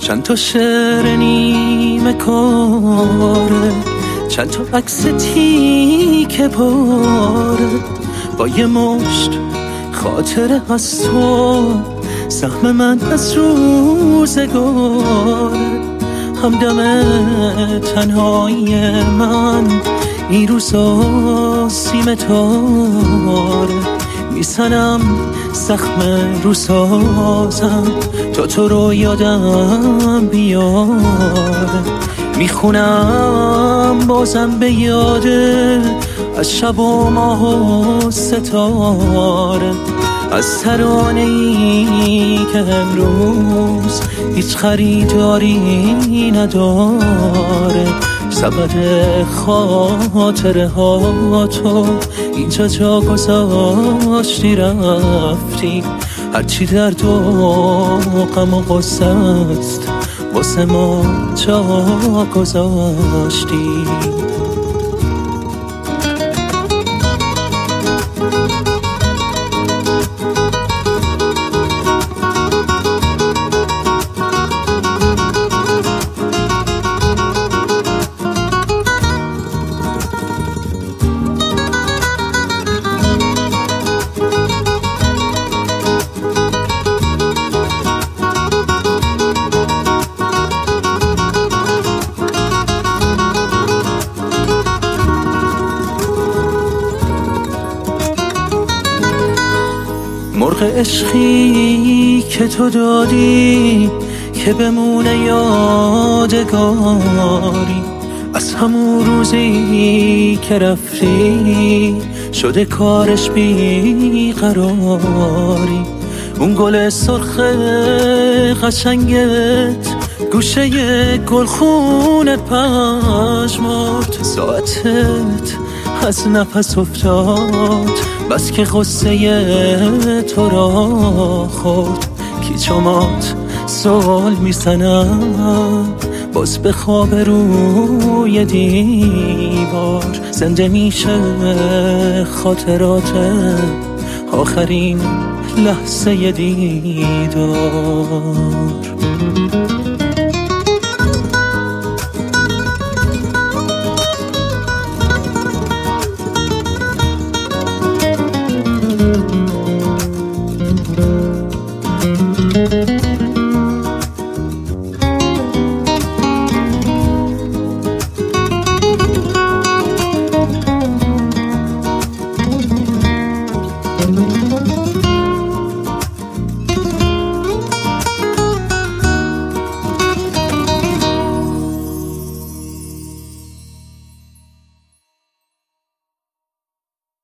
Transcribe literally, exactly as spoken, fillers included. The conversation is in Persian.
چند تا شعر نیمه کاره، چند تا عکس تیکه پاره، با یه مشت خاطره از تو، سهم من از روزگاره. همدم تنهایی من این روزا سیم تاره، میسنم زخم رو سازم تا تو رو یادم بیاره. میخونم بازم به یاده از شب و ماه و ستاره، از ترانه‌ای که امروز هیچ خریداری نداره. سبد خاطره ها تو اینجا جا گذاشتی رفتی، هرچی درد و غم و غصه است واسه ما جا گذاشتی. مرغ عشقی که تو دادی که بمونه یادگاری، از همون روزی که رفتی شده کارش بیقراری. اون گل سرخ قشنگت گوشه گلخونه پژمرد، ساعتت از نفس افتاد بس که غصه تو را خورد. کیچومات سوال میزنم باز به خواب روی دیوار، زنده میشه خاطرات آخرین لحظه دیدار. Thank you.